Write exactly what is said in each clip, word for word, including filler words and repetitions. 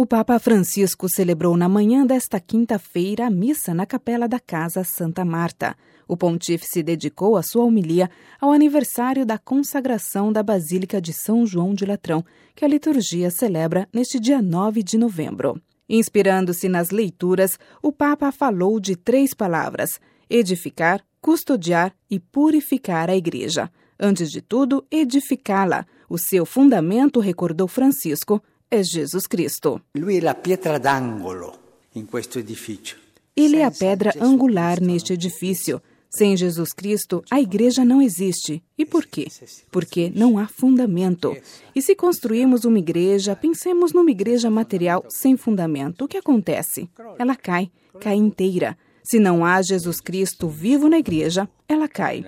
O Papa Francisco celebrou na manhã desta quinta-feira a missa na capela da Casa Santa Marta. O pontífice dedicou a sua homilia ao aniversário da consagração da Basílica de São João de Latrão, que a liturgia celebra neste dia nove de novembro. Inspirando-se nas leituras, o Papa falou de três palavras: edificar, custodiar e purificar a Igreja. Antes de tudo, edificá-la. O seu fundamento, recordou Francisco, é Jesus Cristo. Lui è la pietra d'angolo in questo edificio. Ele é a pedra angular neste edifício. Sem Jesus Cristo, a Igreja não existe. E por quê? Porque não há fundamento. E se construímos uma igreja, pensemos numa igreja material sem fundamento, o que acontece? Ela cai, cai inteira. Se não há Jesus Cristo vivo na igreja, ela cai.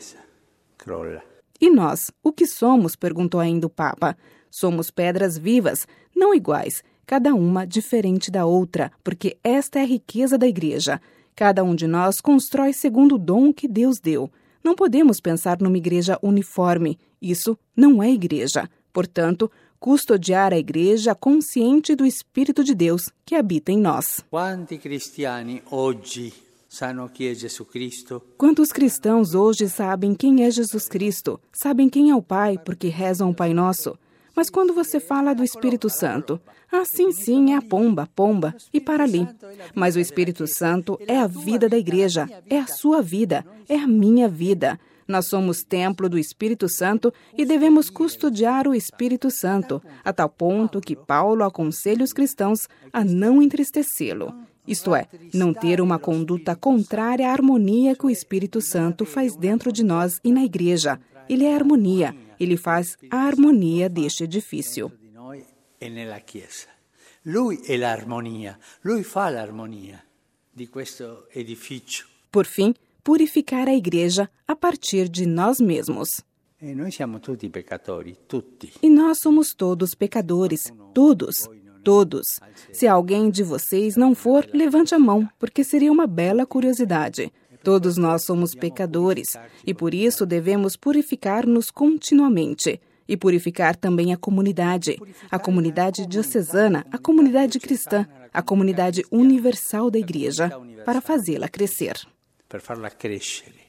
E nós, o que somos? Perguntou ainda o Papa. Somos pedras vivas, não iguais, cada uma diferente da outra, porque esta é a riqueza da igreja. Cada um de nós constrói segundo o dom que Deus deu. Não podemos pensar numa igreja uniforme. Isso não é igreja. Portanto, custodiar a igreja consciente do Espírito de Deus que habita em nós. Quanti cristiani oggi sanno chi è Gesù Cristo? Quantos cristãos hoje sabem quem é Jesus Cristo? Sabem quem é o Pai porque rezam o Pai Nosso? Mas quando você fala do Espírito Santo, ah, sim, sim, é a pomba, pomba, e para ali. Mas o Espírito Santo é a vida da igreja, é a sua vida, é a minha vida. Nós somos templo do Espírito Santo e devemos custodiar o Espírito Santo, a tal ponto que Paulo aconselha os cristãos a não entristecê-lo. Isto é, não ter uma conduta contrária à harmonia que o Espírito Santo faz dentro de nós e na igreja. Ele é a harmonia. Ele faz a harmonia deste edifício. Lui è l'armonia, lui fa l'armonia di questo edificio. Por fim, purificar a igreja a partir de nós mesmos. E noi siamo tutti peccatori, tutti. E nós somos todos pecadores, todos, todos. Se alguém de vocês não for, levante a mão, porque seria uma bela curiosidade. Todos nós somos pecadores e por isso devemos purificar-nos continuamente. E purificar também a comunidade, a comunidade diocesana, a comunidade cristã, a comunidade universal da Igreja, para fazê-la crescer. Per farla crescere.